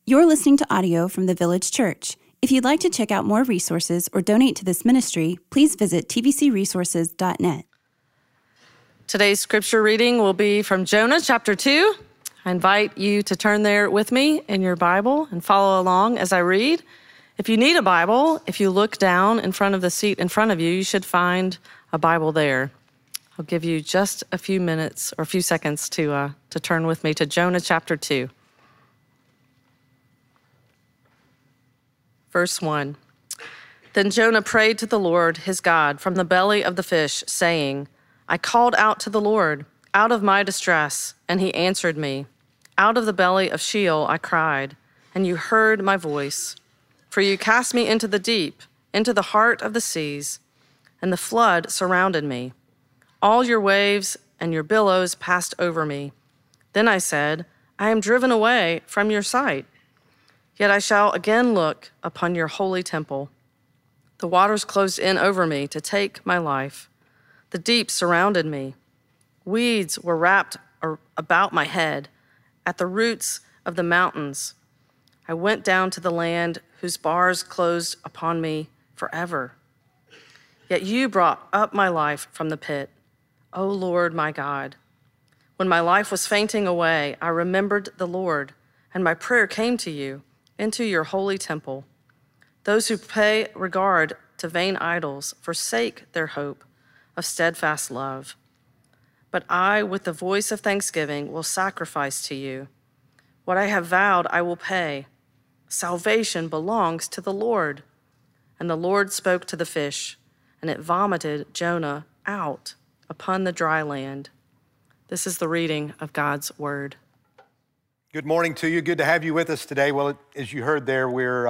You're listening to audio from the Village Church. If you'd like to check out more resources or donate to this ministry, please visit tvcresources.net. Today's scripture reading will be from Jonah chapter 2. I invite you to turn there with me in your Bible and follow along as I read. If you need a Bible, if you look down in front of the seat in front of you, you should find a Bible there. I'll give you just a few minutes or a few seconds to turn with me to Jonah chapter 2. Verse 1. Then Jonah prayed to the Lord his God from the belly of the fish, saying, I called out to the Lord out of my distress, and he answered me. Out of the belly of Sheol I cried, and you heard my voice. For you cast me into the deep, into the heart of the seas, and the flood surrounded me. All your waves and your billows passed over me. Then I said, I am driven away from your sight. Yet I shall again look upon your holy temple. The waters closed in over me to take my life. The deep surrounded me. Weeds were wrapped about my head. At the roots of the mountains, I went down to the land whose bars closed upon me forever. Yet you brought up my life from the pit, O Lord my God. When my life was fainting away, I remembered the Lord, and my prayer came to you into your holy temple. Those who pay regard to vain idols forsake their hope of steadfast love. But I, with the voice of thanksgiving, will sacrifice to you. What I have vowed I will pay. Salvation belongs to the Lord. And the Lord spoke to the fish, and it vomited Jonah out upon the dry land. This is the reading of God's word. Good morning to you. Good to have you with us today. Well, as you heard there, we're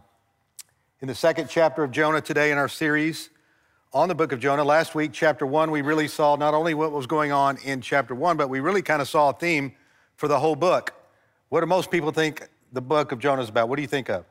in the second chapter of Jonah today in our series on the book of Jonah. Last week, chapter 1, we really saw not only what was going on in chapter 1, but we really kind of saw a theme for the whole book. What do most people think the book of Jonah is about? What do you think of?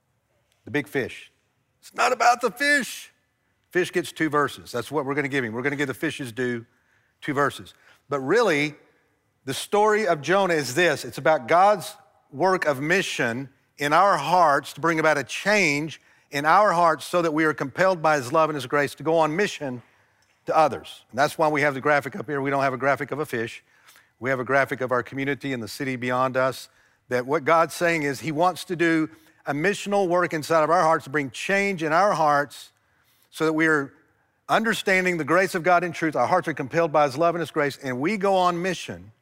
The big fish. It's not about the fish. Fish gets 2 verses. That's what we're going to give him. We're going to give the fishes due 2 verses. But really, the story of Jonah is this. It's about God's work of mission in our hearts to bring about a change in our hearts so that we are compelled by his love and his grace to go on mission to others. And that's why we have the graphic up here. We don't have a graphic of a fish. We have a graphic of our community and the city beyond us, that what God's saying is he wants to do a missional work inside of our hearts to bring change in our hearts so that we are understanding the grace of God in truth. Our hearts are compelled by his love and his grace, and we go on mission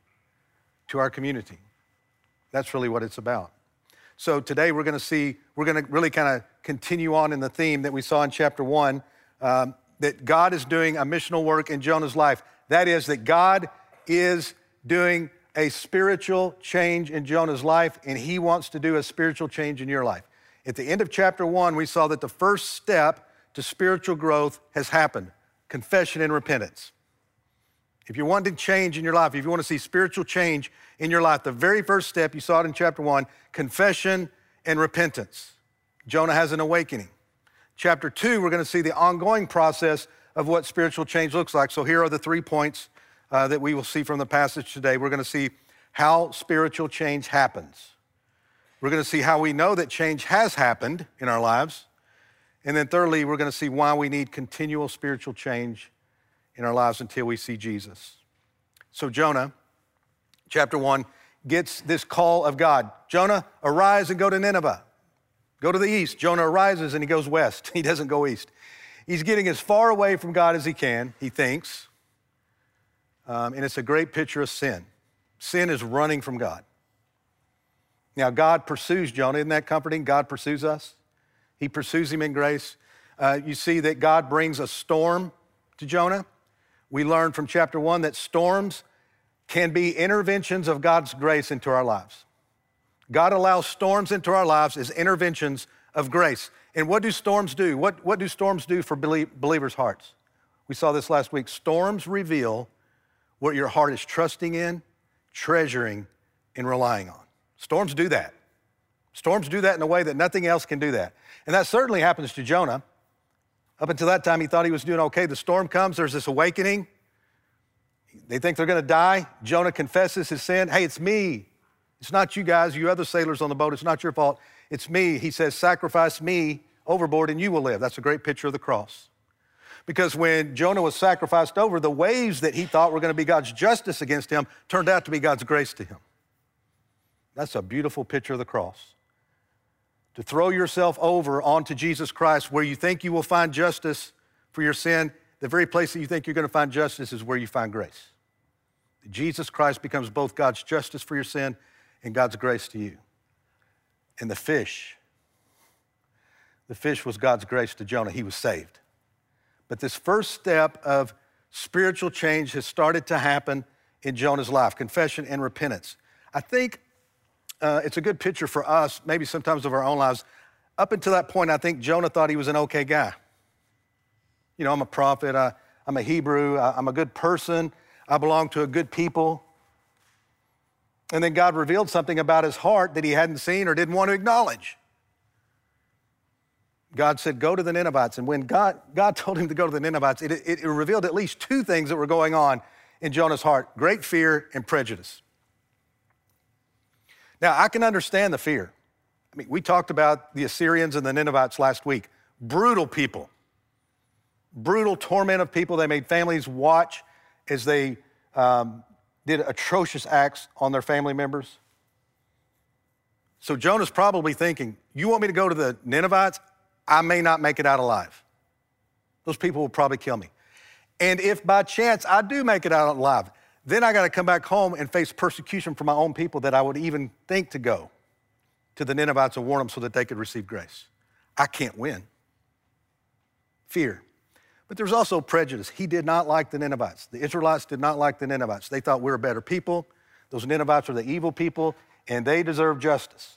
to our community. That's really what it's about. So today we're going to really kind of continue on in the theme that we saw in chapter 1, that God is doing a missional work in Jonah's life. That is, that God is doing a spiritual change in Jonah's life, and he wants to do a spiritual change in your life. At the end of chapter 1, we saw that the first step to spiritual growth has happened: confession and repentance. If you want to change in your life, if you want to see spiritual change in your life, the very first step, you saw it in chapter 1, confession and repentance. Jonah has an awakening. Chapter 2, we're going to see the ongoing process of what spiritual change looks like. So here are the 3 points that we will see from the passage today. We're going to see how spiritual change happens. We're going to see how we know that change has happened in our lives. And then thirdly, we're going to see why we need continual spiritual change in our lives until we see Jesus. So Jonah, chapter 1, gets this call of God. Jonah, arise and go to Nineveh. Go to the east. Jonah arises and he goes west. He doesn't go east. He's getting as far away from God as he can, he thinks. And it's a great picture of sin. Sin is running from God. Now, God pursues Jonah. Isn't that comforting? God pursues us. He pursues him in grace. You see that God brings a storm to Jonah. We learned from chapter 1 that storms can be interventions of God's grace into our lives. God allows storms into our lives as interventions of grace. And what do storms do? What do storms do for believers' hearts? We saw this last week. Storms reveal what your heart is trusting in, treasuring, and relying on. Storms do that. Storms do that in a way that nothing else can do that. And that certainly happens to Jonah. Up until that time, he thought he was doing okay. The storm comes, there's this awakening. They think they're going to die. Jonah confesses his sin. Hey, it's me. It's not you guys, you other sailors on the boat. It's not your fault. It's me. He says, sacrifice me overboard and you will live. That's a great picture of the cross. Because when Jonah was sacrificed over, the waves that he thought were going to be God's justice against him turned out to be God's grace to him. That's a beautiful picture of the cross. To throw yourself over onto Jesus Christ where you think you will find justice for your sin, the very place that you think you're going to find justice is where you find grace. Jesus Christ becomes both God's justice for your sin and God's grace to you. And the fish was God's grace to Jonah. He was saved. But this first step of spiritual change has started to happen in Jonah's life, confession and repentance. I think it's a good picture for us, maybe sometimes of our own lives. Up until that point, I think Jonah thought he was an okay guy. You know, I'm a prophet, I'm a Hebrew, I'm a good person, I belong to a good people. And then God revealed something about his heart that he hadn't seen or didn't want to acknowledge. God said, go to the Ninevites. And when God told him to go to the Ninevites, it revealed at least two things that were going on in Jonah's heart: great fear and prejudice. Now, I can understand the fear. I mean, we talked about the Assyrians and the Ninevites last week. Brutal people. Brutal torment of people. They made families watch as they did atrocious acts on their family members. So Jonah's probably thinking, you want me to go to the Ninevites? I may not make it out alive. Those people will probably kill me. And if by chance I do make it out alive, then I got to come back home and face persecution from my own people that I would even think to go to the Ninevites and warn them so that they could receive grace. I can't win. Fear. But there's also prejudice. He did not like the Ninevites. The Israelites did not like the Ninevites. They thought we were better people. Those Ninevites are the evil people, and they deserve justice.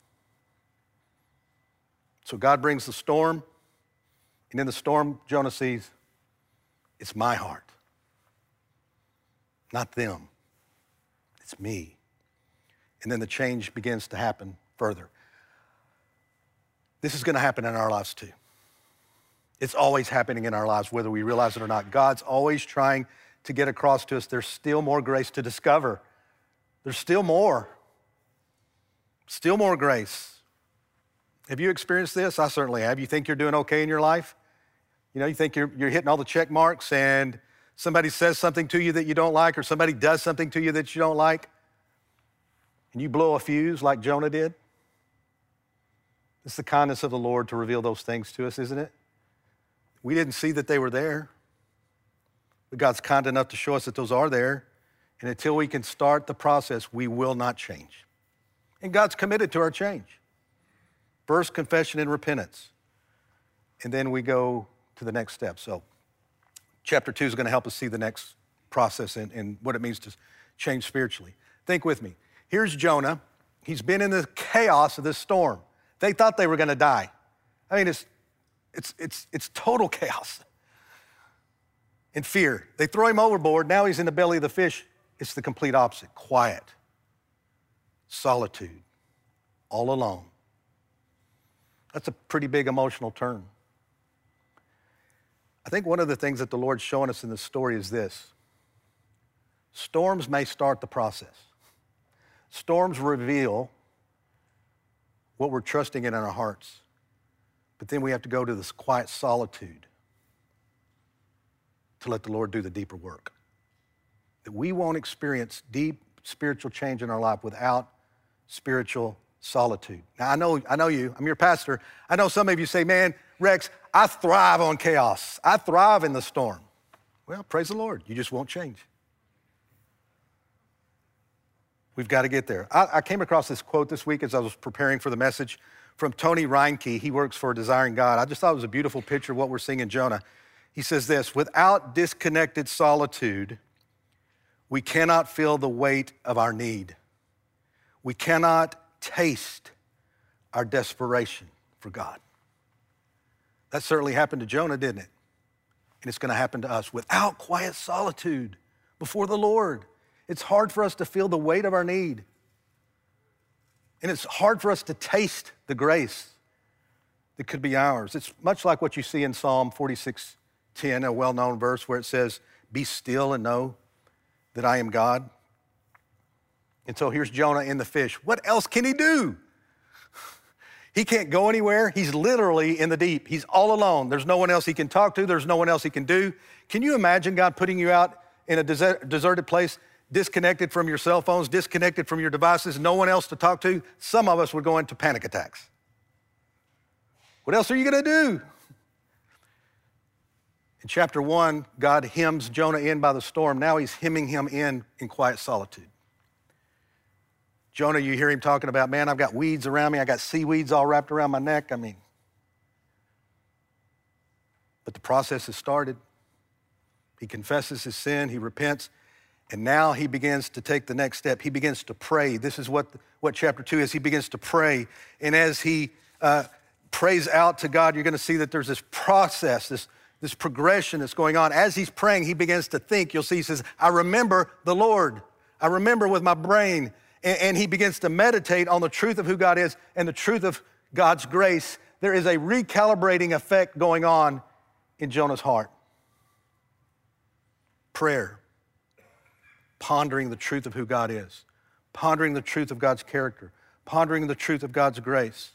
So God brings the storm, and in the storm, Jonah sees, it's my heart, not them. It's me. And then the change begins to happen further. This is going to happen in our lives too. It's always happening in our lives, whether we realize it or not. God's always trying to get across to us, there's still more grace to discover. There's still more grace. Have you experienced this? I certainly have. You think you're doing okay in your life? You know, you think you're hitting all the check marks and somebody says something to you that you don't like or somebody does something to you that you don't like and you blow a fuse like Jonah did? It's the kindness of the Lord to reveal those things to us, isn't it? We didn't see that they were there, but God's kind enough to show us that those are there. And until we can start the process, we will not change. And God's committed to our change. First, confession and repentance. And then we go to the next step. So chapter 2 is going to help us see the next process and what it means to change spiritually. Think with me. Here's Jonah. He's been in the chaos of this storm. They thought they were going to die. I mean, it's total chaos and fear. They throw him overboard. Now he's in the belly of the fish. It's the complete opposite. Quiet, solitude, all alone. That's a pretty big emotional turn. I think one of the things that the Lord's showing us in this story is this. Storms may start the process. Storms reveal what we're trusting in our hearts. But then we have to go to this quiet solitude to let the Lord do the deeper work. That we won't experience deep spiritual change in our life without spiritual solitude. Now, I know you. I'm your pastor. I know some of you say, man, Rex, I thrive on chaos. I thrive in the storm. Well, praise the Lord. You just won't change. We've got to get there. I came across this quote this week as I was preparing for the message from Tony Reinke. He works for Desiring God. I just thought it was a beautiful picture of what we're seeing in Jonah. He says this: without disconnected solitude, we cannot feel the weight of our need. We cannot taste our desperation for God. That certainly happened to Jonah, didn't it? And it's going to happen to us. Without quiet solitude before the Lord, it's hard for us to feel the weight of our need. And it's hard for us to taste the grace that could be ours. It's much like what you see in Psalm 46:10, a well-known verse where it says, "Be still and know that I am God." And so here's Jonah in the fish. What else can he do? He can't go anywhere. He's literally in the deep. He's all alone. There's no one else he can talk to. There's no one else he can do. Can you imagine God putting you out in a deserted place, disconnected from your cell phones, disconnected from your devices, no one else to talk to? Some of us would go into panic attacks. What else are you going to do? In chapter 1, God hems Jonah in by the storm. Now he's hemming him in quiet solitude. Jonah, you hear him talking about, man, I've got weeds around me. I got seaweeds all wrapped around my neck. But the process has started. He confesses his sin. He repents. And now he begins to take the next step. He begins to pray. This is what chapter 2 is. He begins to pray. And as he prays out to God, you're going to see that there's this process, this progression that's going on. As he's praying, he begins to think. You'll see he says, I remember the Lord. I remember with my brain. And he begins to meditate on the truth of who God is and the truth of God's grace. There is a recalibrating effect going on in Jonah's heart. Prayer, pondering the truth of who God is, pondering the truth of God's character, pondering the truth of God's grace.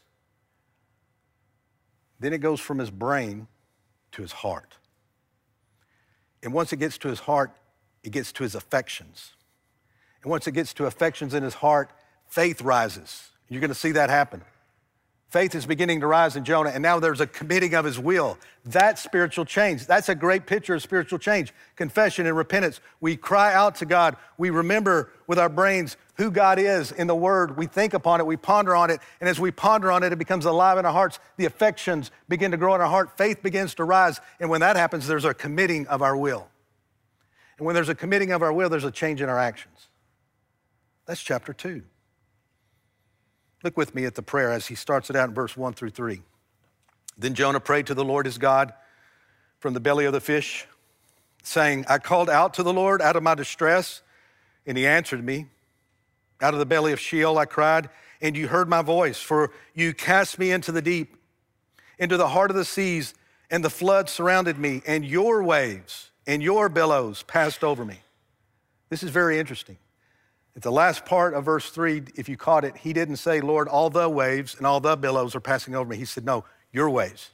Then it goes from his brain to his heart. And once it gets to his heart, it gets to his affections. And once it gets to affections in his heart, faith rises. You're going to see that happen. Faith is beginning to rise in Jonah, and now there's a committing of his will. That's spiritual change. That's a great picture of spiritual change. Confession and repentance. We cry out to God. We remember with our brains who God is in the Word. We think upon it. We ponder on it. And as we ponder on it, it becomes alive in our hearts. The affections begin to grow in our heart. Faith begins to rise. And when that happens, there's a committing of our will. And when there's a committing of our will, there's a change in our actions. That's chapter 2. Look with me at the prayer as he starts it out in verse 1 through 3. Then Jonah prayed to the Lord his God from the belly of the fish, saying, I called out to the Lord out of my distress, and he answered me. Out of the belly of Sheol I cried, and you heard my voice, for you cast me into the deep, into the heart of the seas, and the flood surrounded me, and your waves and your billows passed over me. This is very interesting. At the last part of verse 3, if you caught it, he didn't say, Lord, all the waves and all the billows are passing over me. He said, no, your waves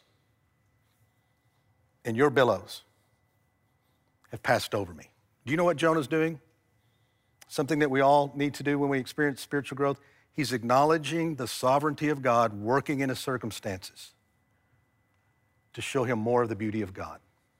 and your billows have passed over me. Do you know what Jonah's doing? Something that we all need to do when we experience spiritual growth. He's acknowledging the sovereignty of God working in his circumstances to show him more of the beauty of God.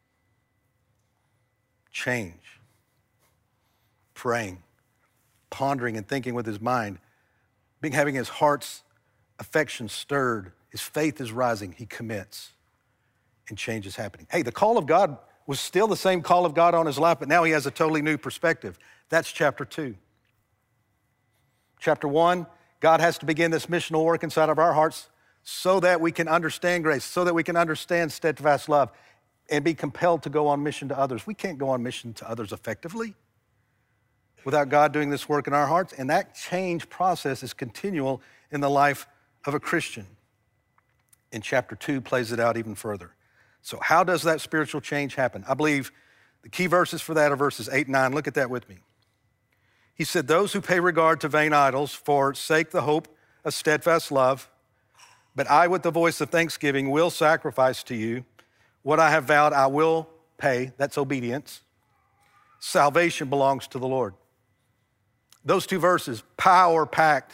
Change, praying, pondering and thinking with his mind, having his heart's affection stirred, his faith is rising, he commits, and change is happening. Hey, the call of God was still the same call of God on his life, but now he has a totally new perspective. That's chapter 2. Chapter 1, God has to begin this missional work inside of our hearts so that we can understand grace, so that we can understand steadfast love and be compelled to go on mission to others. We can't go on mission to others effectively without God doing this work in our hearts. And that change process is continual in the life of a Christian. And chapter 2 plays it out even further. So how does that spiritual change happen? I believe the key verses for that are verses 8 and 9. Look at that with me. He said, those who pay regard to vain idols forsake the hope of steadfast love, but I with the voice of thanksgiving will sacrifice to you. What I have vowed I will pay. That's obedience. Salvation belongs to the Lord. Those two verses, power-packed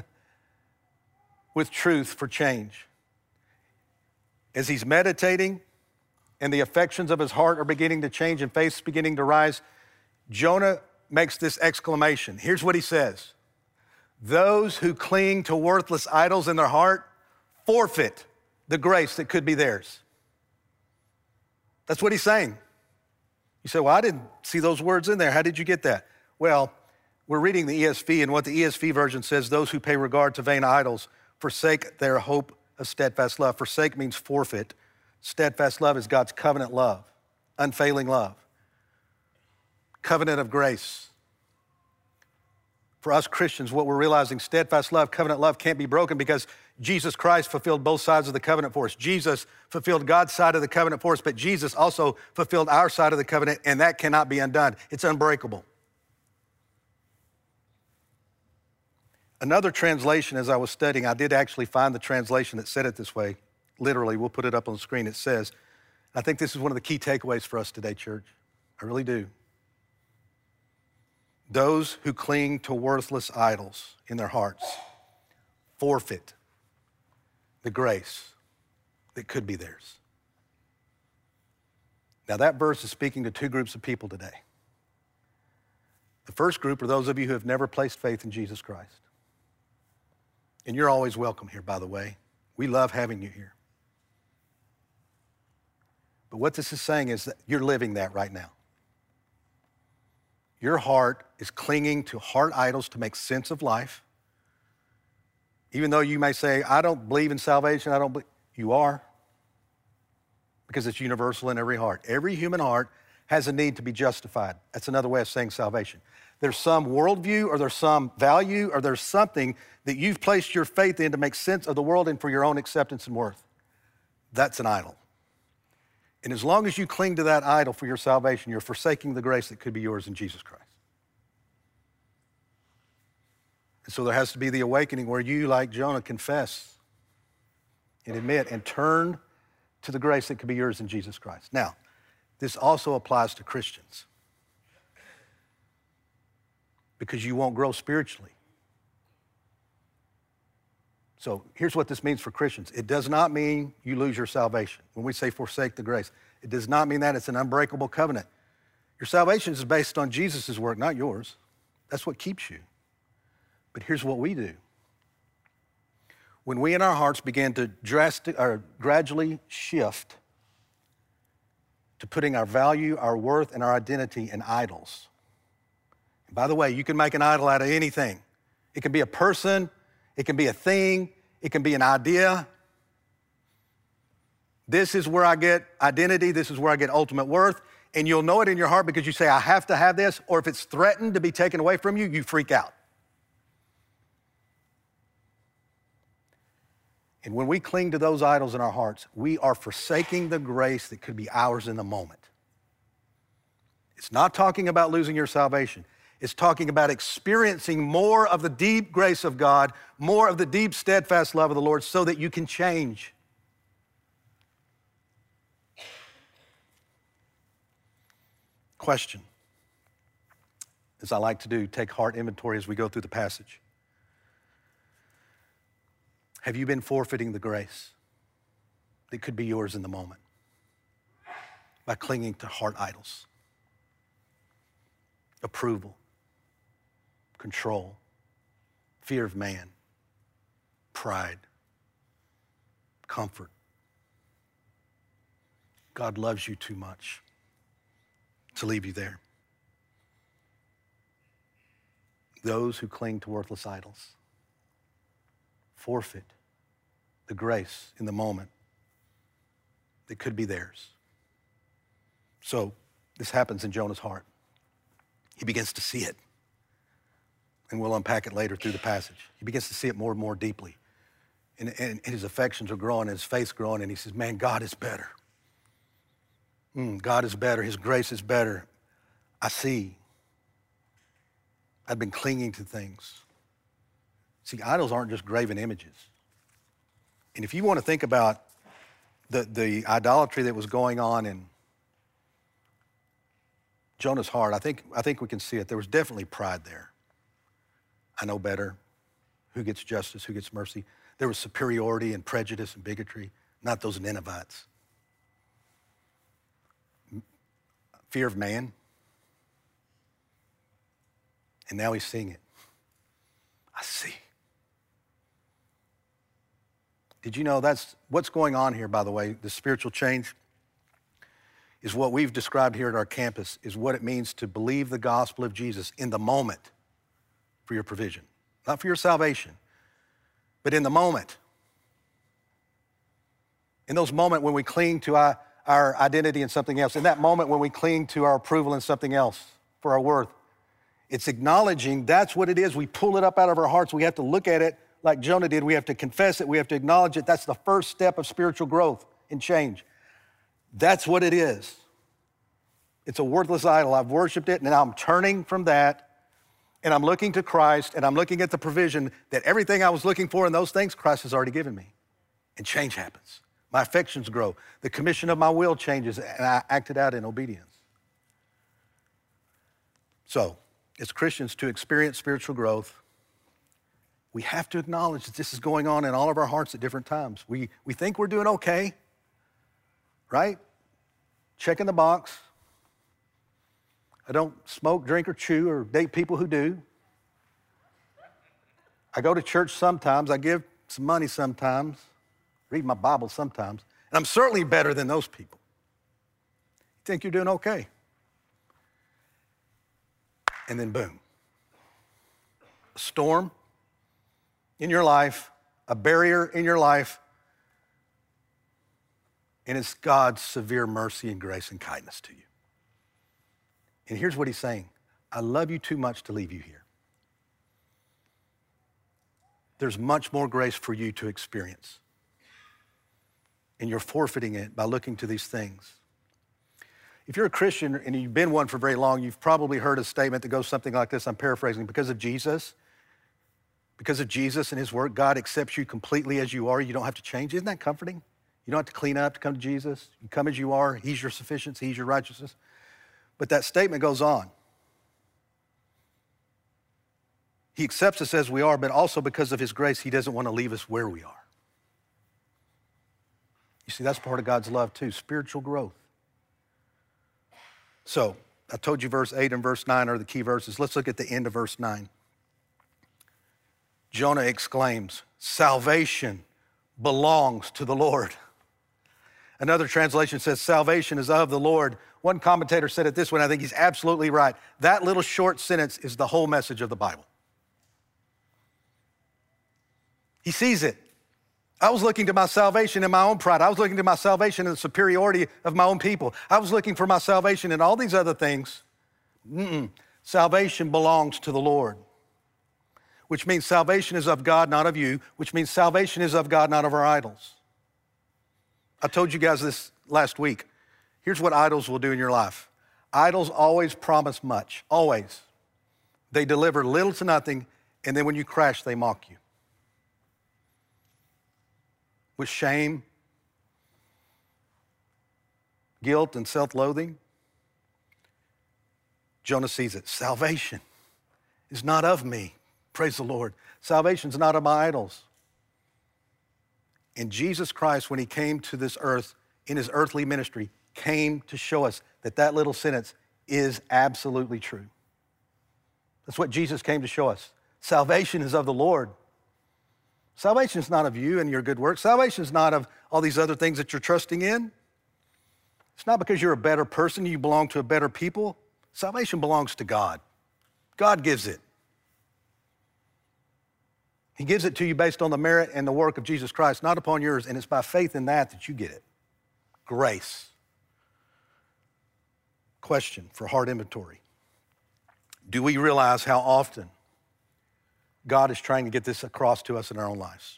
with truth for change. As he's meditating and the affections of his heart are beginning to change and faith's beginning to rise, Jonah makes this exclamation. Here's what he says. Those who cling to worthless idols in their heart forfeit the grace that could be theirs. That's what he's saying. You say, well, I didn't see those words in there. How did you get that? Well, we're reading the ESV, and what the ESV version says, those who pay regard to vain idols forsake their hope of steadfast love. Forsake means forfeit. Steadfast love is God's covenant love, unfailing love, covenant of grace. For us Christians, what we're realizing, steadfast love, covenant love can't be broken because Jesus Christ fulfilled both sides of the covenant for us. Jesus fulfilled God's side of the covenant for us, but Jesus also fulfilled our side of the covenant, and that cannot be undone. It's unbreakable. Another translation, as I was studying, I did actually find the translation that said it this way. Literally, we'll put it up on the screen. It says, I think this is one of the key takeaways for us today, church. I really do. Those who cling to worthless idols in their hearts forfeit the grace that could be theirs. Now, that verse is speaking to two groups of people today. The first group are those of you who have never placed faith in Jesus Christ. And you're always welcome here, by the way. We love having you here. But what this is saying is that you're living that right now. Your heart is clinging to heart idols to make sense of life. Even though you may say, I don't believe in salvation, you are. Because it's universal in every heart. Every human heart has a need to be justified. That's another way of saying salvation. There's some worldview or there's some value or there's something that you've placed your faith in to make sense of the world and for your own acceptance and worth. That's an idol. And as long as you cling to that idol for your salvation, you're forsaking the grace that could be yours in Jesus Christ. And so there has to be the awakening where you, like Jonah, confess and admit and turn to the grace that could be yours in Jesus Christ. Now, this also applies to Christians because you won't grow spiritually. So here's what this means for Christians. It does not mean you lose your salvation. When we say forsake the grace, it does not mean that. It's an unbreakable covenant. Your salvation is based on Jesus' work, not yours. That's what keeps you. But here's what we do. When we in our hearts begin to gradually shift to putting our value, our worth, and our identity in idols. And by the way, you can make an idol out of anything. It can be a person, it can be a thing, it can be an idea. This is where I get identity, this is where I get ultimate worth, and you'll know it in your heart because you say, I have to have this, or if it's threatened to be taken away from you, you freak out. And when we cling to those idols in our hearts, we are forsaking the grace that could be ours in the moment. It's not talking about losing your salvation. It's talking about experiencing more of the deep grace of God, more of the deep, steadfast love of the Lord so that you can change. Question, as I like to do, take heart inventory as we go through the passage. Have you been forfeiting the grace that could be yours in the moment by clinging to heart idols? Approval, control, fear of man, pride, comfort. God loves you too much to leave you there. Those who cling to worthless idols forfeit the grace in the moment that could be theirs. So this happens in Jonah's heart. He begins to see it. And we'll unpack it later through the passage. He begins to see it more and more deeply. And his affections are growing, and his faith's growing, and he says, man, God is better. God is better. His grace is better. I see. I've been clinging to things. See, idols aren't just graven images. And if you want to think about the idolatry that was going on in Jonah's heart, I think we can see it. There was definitely pride there. I know better. Who gets justice? Who gets mercy? There was superiority and prejudice and bigotry, not those Ninevites. Fear of man. And now he's seeing it. I see. Did you know that's what's going on here, by the way, the spiritual change is what we've described here at our campus, is what it means to believe the gospel of Jesus in the moment for your provision. Not for your salvation, but in the moment. In those moments when we cling to our identity in something else, in that moment when we cling to our approval in something else for our worth, it's acknowledging that's what it is. We pull it up out of our hearts. We have to look at it like Jonah did. We have to confess it. We have to acknowledge it. That's the first step of spiritual growth and change. That's what it is. It's a worthless idol. I've worshiped it, and now I'm turning from that, and I'm looking to Christ, and I'm looking at the provision that everything I was looking for in those things, Christ has already given me. And change happens. My affections grow. The commission of my will changes, and I act it out in obedience. So, as Christians, to experience spiritual growth, we have to acknowledge that this is going on in all of our hearts at different times. We think we're doing okay, right? Checking the box. I don't smoke, drink, or chew, or date people who do. I go to church sometimes. I give some money sometimes. Read my Bible sometimes. And I'm certainly better than those people. You think you're doing okay. And then boom. A storm in your life, a barrier in your life, and it's God's severe mercy and grace and kindness to you. And here's what he's saying. I love you too much to leave you here. There's much more grace for you to experience. And you're forfeiting it by looking to these things. If you're a Christian and you've been one for very long, you've probably heard a statement that goes something like this. I'm paraphrasing. Because of Jesus and his work, God accepts you completely as you are. You don't have to change. Isn't that comforting? You don't have to clean up to come to Jesus. You come as you are. He's your sufficiency. He's your righteousness. But that statement goes on. He accepts us as we are, but also because of his grace, he doesn't want to leave us where we are. You see, that's part of God's love too, spiritual growth. So, I told you verse 8 and verse 9 are the key verses. Let's look at the end of verse 9. Jonah exclaims, salvation belongs to the Lord. Another translation says, salvation is of the Lord. One commentator said it this way, and I think he's absolutely right. That little short sentence is the whole message of the Bible. He sees it. I was looking to my salvation in my own pride. I was looking to my salvation in the superiority of my own people. I was looking for my salvation in all these other things. Salvation belongs to the Lord, which means salvation is of God, not of you, which means salvation is of God, not of our idols. I told you guys this last week. Here's what idols will do in your life. Idols always promise much, always. They deliver little to nothing, and then when you crash, they mock you. With shame, guilt, and self-loathing. Jonah sees it. Salvation is not of me. Praise the Lord. Salvation is not of my idols. And Jesus Christ, when he came to this earth in his earthly ministry, came to show us that that little sentence is absolutely true. That's what Jesus came to show us. Salvation is of the Lord. Salvation is not of you and your good works. Salvation is not of all these other things that you're trusting in. It's not because you're a better person, you belong to a better people. Salvation belongs to God. God gives it. He gives it to you based on the merit and the work of Jesus Christ, not upon yours, and it's by faith in that you get it. Grace. Question for heart inventory. Do we realize how often God is trying to get this across to us in our own lives?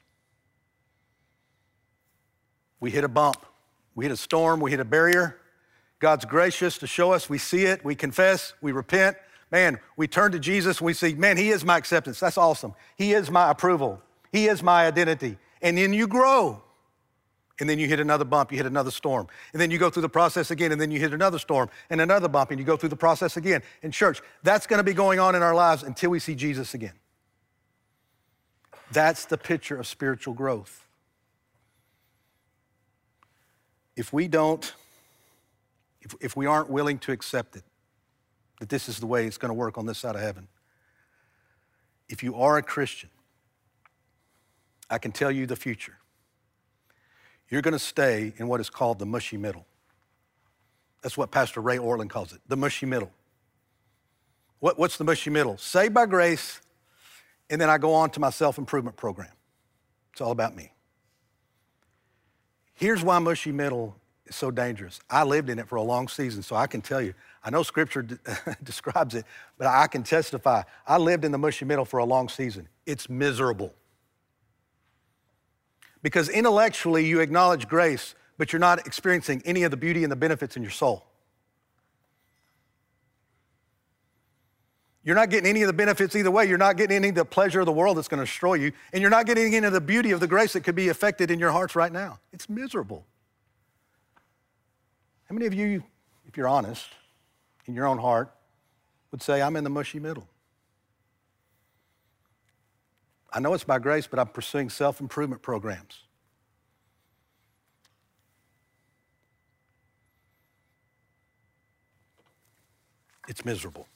We hit a bump, we hit a storm, we hit a barrier. God's gracious to show us, we see it, we confess, we repent. Man, we turn to Jesus and we see, man, he is my acceptance. That's awesome. He is my approval. He is my identity. And then you grow. And then you hit another bump, you hit another storm. And then you go through the process again, and then you hit another storm and another bump, and you go through the process again. In church, that's gonna be going on in our lives until we see Jesus again. That's the picture of spiritual growth. If we aren't willing to accept it, that this is the way it's gonna work on this side of heaven. If you are a Christian, I can tell you the future. You're gonna stay in what is called the mushy middle. That's what Pastor Ray Ortlund calls it, the mushy middle. What's the mushy middle? Saved by grace, and then I go on to my self-improvement program. It's all about me. Here's why mushy middle is so dangerous. I lived in it for a long season, so I can tell you. I know Scripture describes it, but I can testify. I lived in the mushy middle for a long season. It's miserable. Because intellectually, you acknowledge grace, but you're not experiencing any of the beauty and the benefits in your soul. You're not getting any of the benefits either way. You're not getting any of the pleasure of the world that's going to destroy you. And you're not getting any of the beauty of the grace that could be affected in your hearts right now. It's miserable. How many of you, if you're honest, in your own heart, would say, I'm in the mushy middle? I know it's by grace, but I'm pursuing self-improvement programs. It's miserable.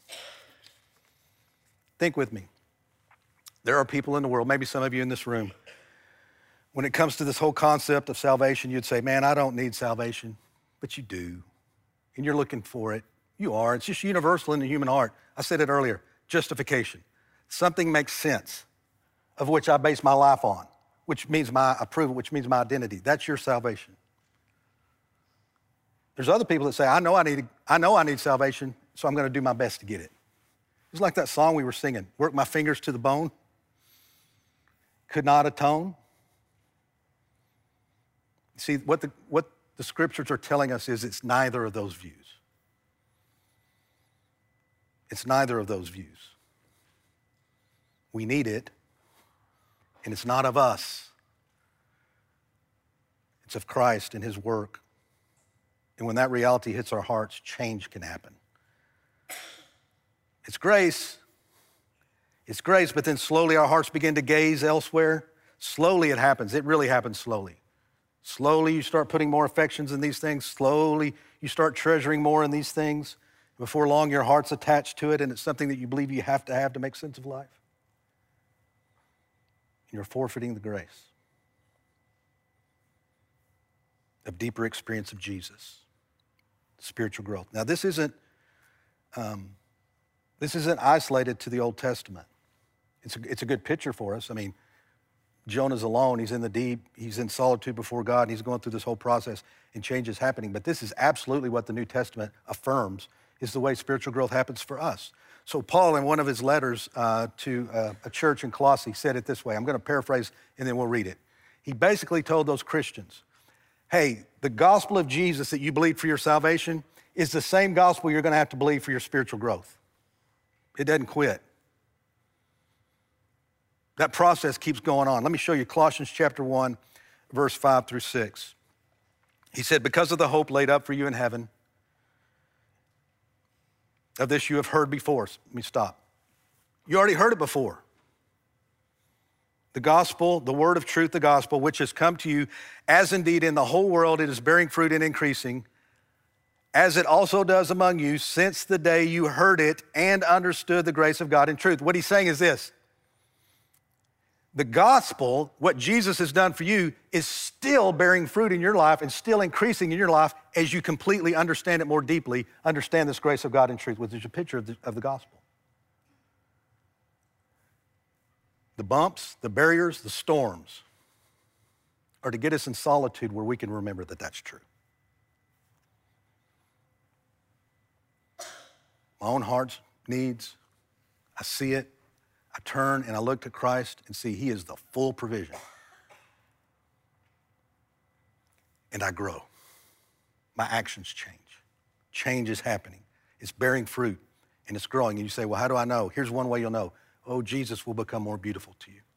Think with me. There are people in the world, maybe some of you in this room, when it comes to this whole concept of salvation, you'd say, man, I don't need salvation, but you do. And you're looking for it. You are. It's just universal in the human heart. I said it earlier, justification. Something makes sense of which I base my life on, which means my approval, which means my identity. That's your salvation. There's other people that say, I know I need salvation, so I'm going to do my best to get it. It's like that song we were singing, work my fingers to the bone, could not atone. See, what the scriptures are telling us is it's neither of those views. It's neither of those views. We need it, and it's not of us. It's of Christ and his work. And when that reality hits our hearts, change can happen. It's grace, but then slowly our hearts begin to gaze elsewhere. Slowly it happens. It really happens slowly. Slowly you start putting more affections in these things. Slowly you start treasuring more in these things. Before long, your heart's attached to it, and it's something that you believe you have to make sense of life. And you're forfeiting the grace of deeper experience of Jesus, spiritual growth. Now, this isn't isolated to the Old Testament. It's a good picture for us. I mean, Jonah's alone. He's in the deep. He's in solitude before God, and he's going through this whole process, and change is happening. But this is absolutely what the New Testament affirms is the way spiritual growth happens for us. So Paul, in one of his letters to a church in Colossae, said it this way. I'm going to paraphrase, and then we'll read it. He basically told those Christians, hey, the gospel of Jesus that you believe for your salvation is the same gospel you're going to have to believe for your spiritual growth. It doesn't quit. That process keeps going on. Let me show you Colossians chapter 1, verse 5 through 6. He said, because of the hope laid up for you in heaven, of this you have heard before. Let me stop. You already heard it before. The gospel, the word of truth, the gospel, which has come to you, as indeed in the whole world it is bearing fruit and increasing, as it also does among you since the day you heard it and understood the grace of God in truth. What he's saying is this. The gospel, what Jesus has done for you, is still bearing fruit in your life and still increasing in your life as you completely understand it more deeply, understand this grace of God in truth, which is a picture of the gospel. The bumps, the barriers, the storms are to get us in solitude where we can remember that that's true. My own heart's needs, I see it. I turn and I look to Christ and see he is the full provision. And I grow. My actions change. Change is happening. It's bearing fruit and it's growing. And you say, well, how do I know? Here's one way you'll know. Oh, Jesus will become more beautiful to you.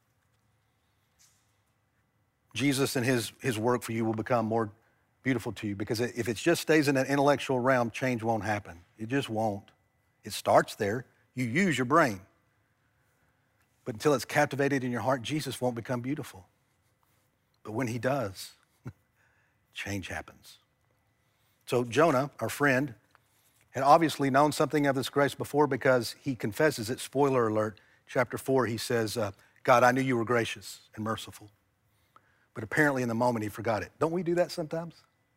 Jesus and his work for you will become more beautiful to you, because if it just stays in an intellectual realm, change won't happen. It just won't. It starts there. You use your brain. But until it's captivated in your heart, Jesus won't become beautiful. But when he does, change happens. So Jonah, our friend, had obviously known something of this grace before, because he confesses it. Spoiler alert, chapter 4, he says, God, I knew you were gracious and merciful. But apparently in the moment he forgot it. Don't we do that sometimes?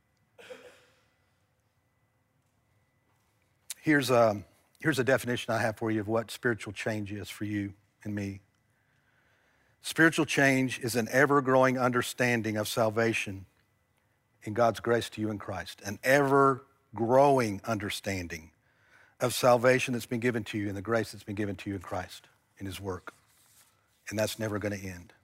Here's a definition I have for you of what spiritual change is for you and me. Spiritual change is an ever-growing understanding of salvation in God's grace to you in Christ. An ever-growing understanding of salvation that's been given to you and the grace that's been given to you in Christ in his work. And that's never going to end.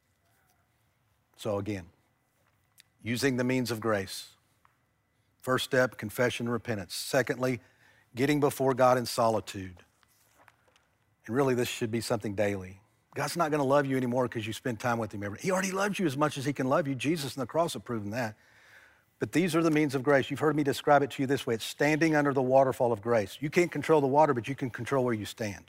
So again, using the means of grace. First step, confession and repentance. Secondly, getting before God in solitude. And really, this should be something daily. God's not going to love you anymore because you spend time with him He already loves you as much as he can love you. Jesus and the cross have proven that. But these are the means of grace. You've heard me describe it to you this way. It's standing under the waterfall of grace. You can't control the water, but you can control where you stand.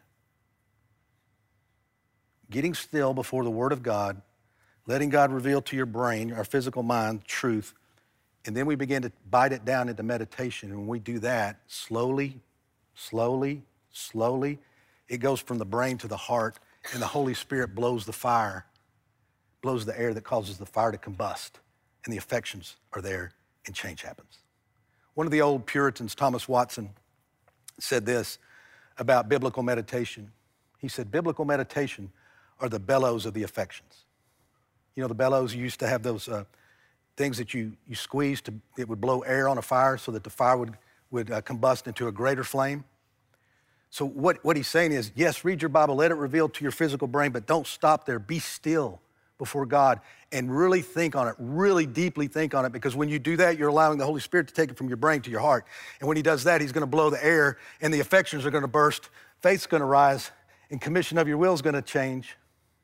Getting still before the Word of God, letting God reveal to your brain, our physical mind, truth, and then we begin to bite it down into meditation. And when we do that, slowly, slowly, slowly, it goes from the brain to the heart, and the Holy Spirit blows the fire, blows the air that causes the fire to combust, and the affections are there, and change happens. One of the old Puritans, Thomas Watson, said this about biblical meditation. He said, biblical meditation are the bellows of the affections. You know, the bellows, you used to have those things that you squeezed, it would blow air on a fire so that the fire would combust into a greater flame. So what he's saying is, yes, read your Bible, let it reveal to your physical brain, but don't stop there. Be still before God and really think on it, really deeply think on it, because when you do that, you're allowing the Holy Spirit to take it from your brain to your heart. And when he does that, he's going to blow the air and the affections are going to burst, faith's going to rise, and commission of your will is going to change.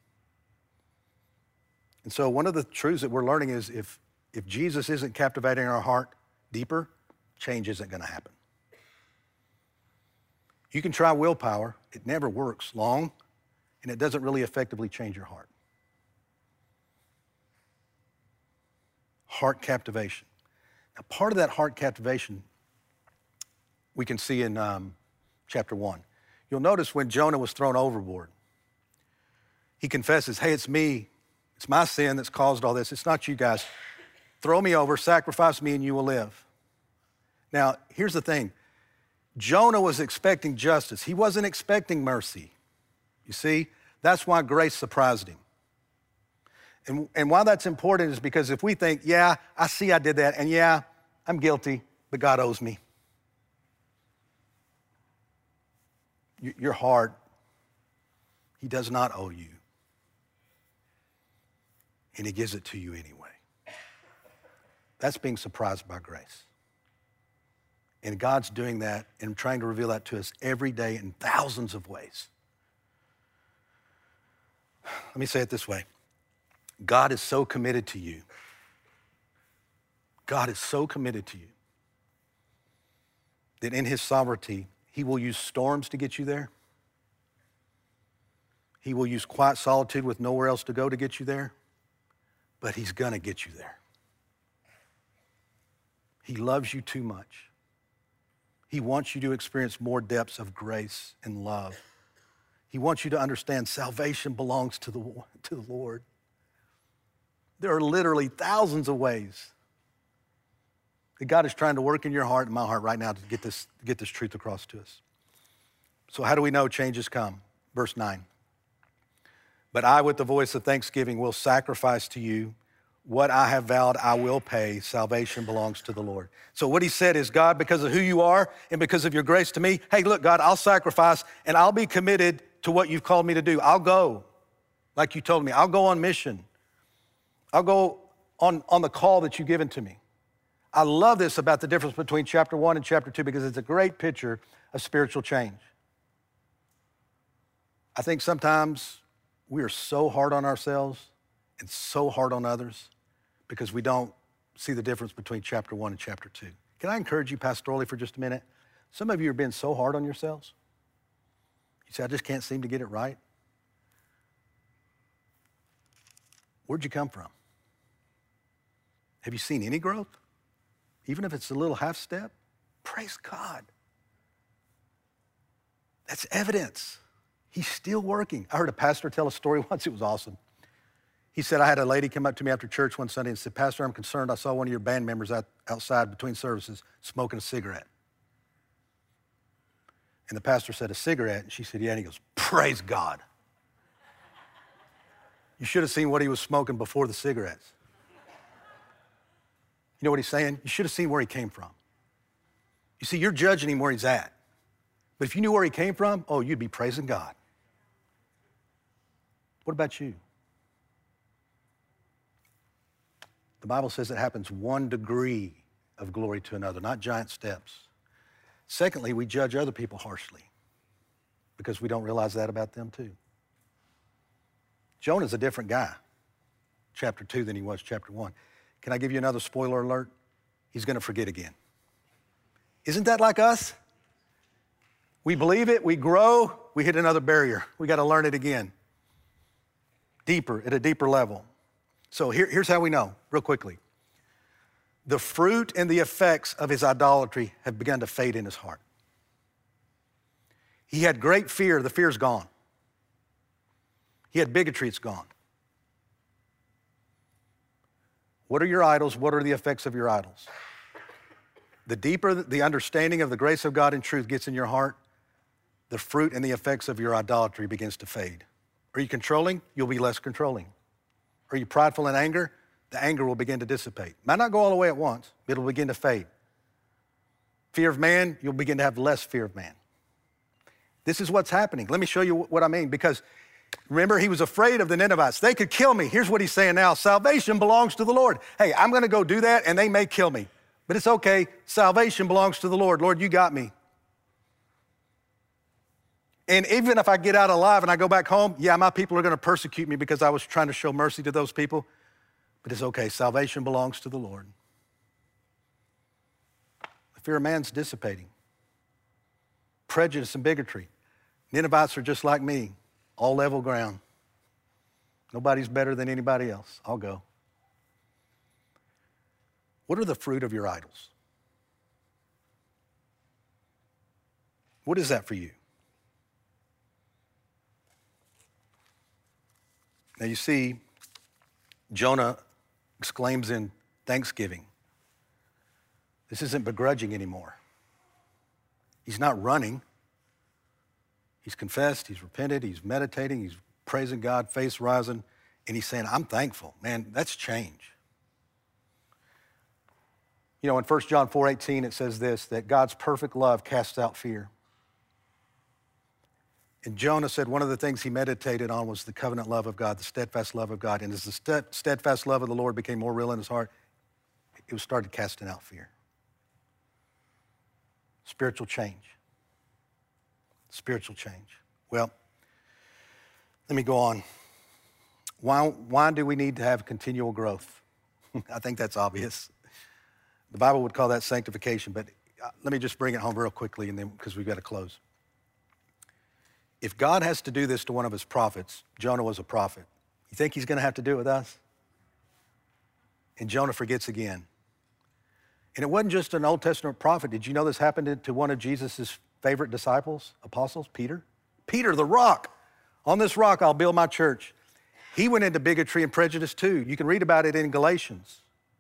And so one of the truths that we're learning is if Jesus isn't captivating our heart deeper, change isn't going to happen. You can try willpower. It never works long, and it doesn't really effectively change your heart. Heart captivation. Now, part of that heart captivation we can see in chapter 1. You'll notice when Jonah was thrown overboard, he confesses, hey, it's me. It's my sin that's caused all this. It's not you guys. Throw me over, sacrifice me, and you will live. Now, here's the thing. Jonah was expecting justice. He wasn't expecting mercy. You see, that's why grace surprised him. And why that's important is because if we think, yeah, I see I did that, and yeah, I'm guilty, but God owes me. Your heart, he does not owe you. And he gives it to you anyway. That's being surprised by grace. And God's doing that and trying to reveal that to us every day in thousands of ways. Let me say it this way. God is so committed to you. God is so committed to you that in his sovereignty, he will use storms to get you there. He will use quiet solitude with nowhere else to go to get you there. But he's gonna get you there. He loves you too much. He wants you to experience more depths of grace and love. He wants you to understand salvation belongs to the Lord. There are literally thousands of ways that God is trying to work in your heart and my heart right now to get this truth across to us. So how do we know change has come? Verse 9. But I, with the voice of thanksgiving, will sacrifice to you. What I have vowed, I will pay. Salvation belongs to the Lord. So what he said is, God, because of who you are and because of your grace to me, hey, look, God, I'll sacrifice and I'll be committed to what you've called me to do. I'll go like you told me. I'll go on mission. I'll go on the call that you've given to me. I love this about the difference between chapter 1 and chapter 2 because it's a great picture of spiritual change. I think sometimes we are so hard on ourselves and so hard on others because we don't see the difference between chapter 1 and chapter 2. Can I encourage you pastorally for just a minute? Some of you are being so hard on yourselves. You say, I just can't seem to get it right. Where'd you come from? Have you seen any growth? Even if it's a little half step? Praise God. That's evidence. He's still working. I heard a pastor tell a story once. It was awesome. He said, I had a lady come up to me after church one Sunday and said, Pastor, I'm concerned. I saw one of your band members outside between services smoking a cigarette. And the pastor said, a cigarette? And she said, yeah. And he goes, praise God. You should have seen what he was smoking before the cigarettes. You know what he's saying? You should have seen where he came from. You see, you're judging him where he's at. But if you knew where he came from, oh, you'd be praising God. What about you? The Bible says it happens 1 degree of glory to another, not giant steps. Secondly, we judge other people harshly because we don't realize that about them too. Jonah's a different guy, chapter 2 than he was chapter 1. Can I give you another spoiler alert? He's going to forget again. Isn't that like us? We believe it, we grow, we hit another barrier. We got to learn it again. Deeper, at a deeper level. So here's how we know, real quickly. The fruit and the effects of his idolatry have begun to fade in his heart. He had great fear, the fear's gone. He had bigotry, it's gone. What are your idols? What are the effects of your idols? The deeper the understanding of the grace of God and truth gets in your heart, the fruit and the effects of your idolatry begins to fade. Are you controlling? You'll be less controlling. Are you prideful in anger? The anger will begin to dissipate. Might not go all the way at once, but it'll begin to fade. Fear of man, you'll begin to have less fear of man. This is what's happening. Let me show you what I mean, because remember, he was afraid of the Ninevites. They could kill me. Here's what he's saying now. Salvation belongs to the Lord. Hey, I'm going to go do that, and they may kill me. But it's okay. Salvation belongs to the Lord. Lord, you got me. And even if I get out alive and I go back home, yeah, my people are going to persecute me because I was trying to show mercy to those people. But it's okay. Salvation belongs to the Lord. The fear of man's dissipating. Prejudice and bigotry. Ninevites are just like me, all level ground. Nobody's better than anybody else. I'll go. What are the fruit of your idols? What is that for you? Now you see, Jonah exclaims in thanksgiving. This isn't begrudging anymore. He's not running. He's confessed, he's repented, he's meditating, he's praising God, face rising, and he's saying, I'm thankful. Man, that's change. You know, in 1 John 4:18, it says this, that God's perfect love casts out fear. And Jonah said one of the things he meditated on was the covenant love of God, the steadfast love of God. And as the steadfast love of the Lord became more real in his heart, it started casting out fear. Spiritual change. Spiritual change. Well, let me go on. Why do we need to have continual growth? I think that's obvious. The Bible would call that sanctification, but let me just bring it home real quickly, and then because we've got to close. If God has to do this to one of his prophets, Jonah was a prophet, you think he's going to have to do it with us? And Jonah forgets again. And it wasn't just an Old Testament prophet. Did you know this happened to one of Jesus' favorite disciples, apostles, Peter? Peter, the rock. On this rock, I'll build my church. He went into bigotry and prejudice too. You can read about it in Galatians.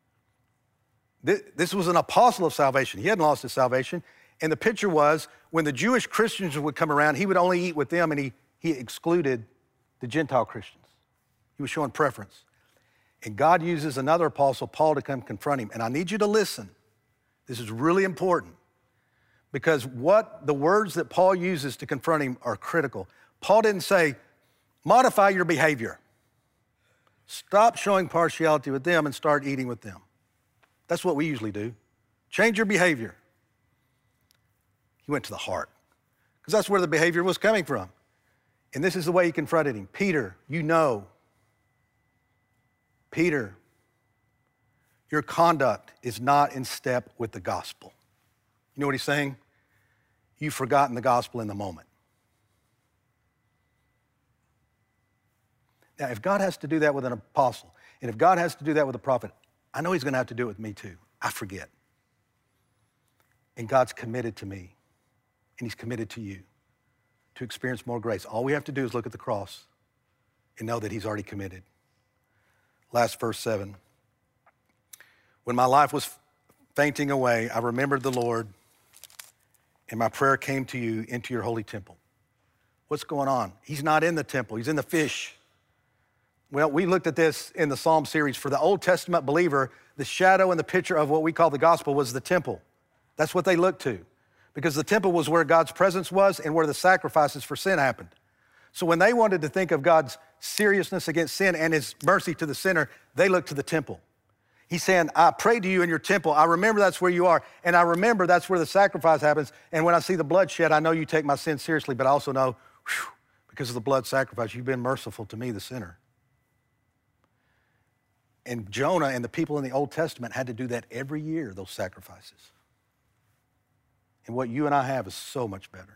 This was an apostle of salvation. He hadn't lost his salvation. And the picture was when the Jewish Christians would come around, he would only eat with them, and he excluded the Gentile Christians. He was showing preference. And God uses another apostle, Paul, to come confront him. And I need you to listen. This is really important because what the words that Paul uses to confront him are critical. Paul didn't say, modify your behavior. Stop showing partiality with them and start eating with them. That's what we usually do. Change your behavior. He went to the heart because that's where the behavior was coming from. And this is the way he confronted him. Peter, you know. Peter, your conduct is not in step with the gospel. You know what he's saying? You've forgotten the gospel in the moment. Now, if God has to do that with an apostle, and if God has to do that with a prophet, I know he's going to have to do it with me too. I forget. And God's committed to me, and he's committed to you to experience more grace. All we have to do is look at the cross and know that he's already committed. Last verse 7. When my life was fainting away, I remembered the Lord, and my prayer came to you into your holy temple. What's going on? He's not in the temple. He's in the fish. Well, we looked at this in the Psalm series. For the Old Testament believer, the shadow and the picture of what we call the gospel was the temple. That's what they looked to, because the temple was where God's presence was and where the sacrifices for sin happened. So when they wanted to think of God's seriousness against sin and his mercy to the sinner, they looked to the temple. He's saying, I pray to you in your temple. I remember that's where you are. And I remember that's where the sacrifice happens. And when I see the bloodshed, I know you take my sin seriously, but I also know Whew, because of the blood sacrifice, you've been merciful to me, the sinner. And Jonah and the people in the Old Testament had to do that every year, those sacrifices. And what you and I have is so much better.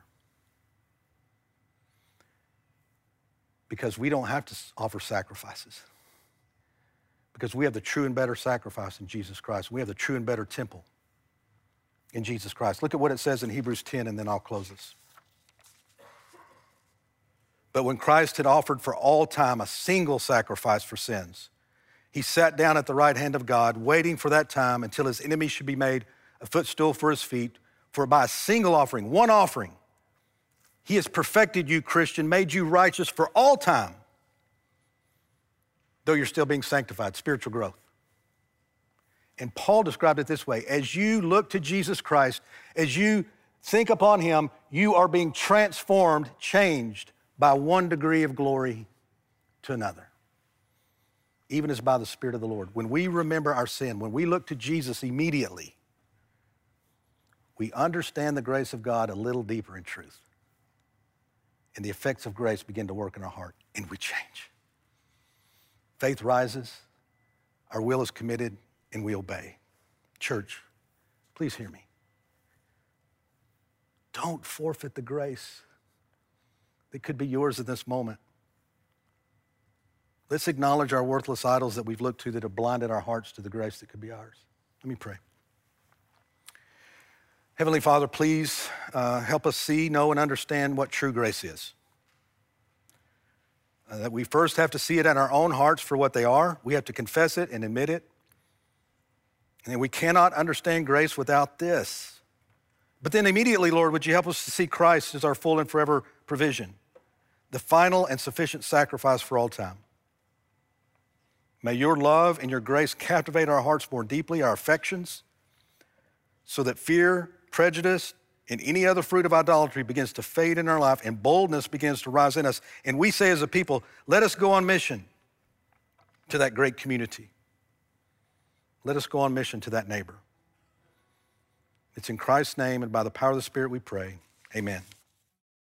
Because we don't have to offer sacrifices. Because we have the true and better sacrifice in Jesus Christ. We have the true and better temple in Jesus Christ. Look at what it says in Hebrews 10, and then I'll close this. But when Christ had offered for all time a single sacrifice for sins, he sat down at the right hand of God, waiting for that time until his enemies should be made a footstool for his feet. For by a single offering, one offering, he has perfected you, Christian, made you righteous for all time, though you're still being sanctified, spiritual growth. And Paul described it this way: as you look to Jesus Christ, as you think upon him, you are being transformed, changed by one degree of glory to another, even as by the Spirit of the Lord. When we remember our sin, when we look to Jesus immediately, we understand the grace of God a little deeper in truth. And the effects of grace begin to work in our heart, and we change. Faith rises, our will is committed, and we obey. Church, please hear me. Don't forfeit the grace that could be yours in this moment. Let's acknowledge our worthless idols that we've looked to that have blinded our hearts to the grace that could be ours. Let me pray. Heavenly Father, please help us see, know, and understand what true grace is. That we first have to see it in our own hearts for what they are. We have to confess it and admit it. And then we cannot understand grace without this. But then immediately, Lord, would you help us to see Christ as our full and forever provision, the final and sufficient sacrifice for all time. May your love and your grace captivate our hearts more deeply, our affections, so that fear, prejudice, and any other fruit of idolatry begins to fade in our life and boldness begins to rise in us. And we say as a people, let us go on mission to that great community. Let us go on mission to that neighbor. It's in Christ's name and by the power of the Spirit we pray. Amen.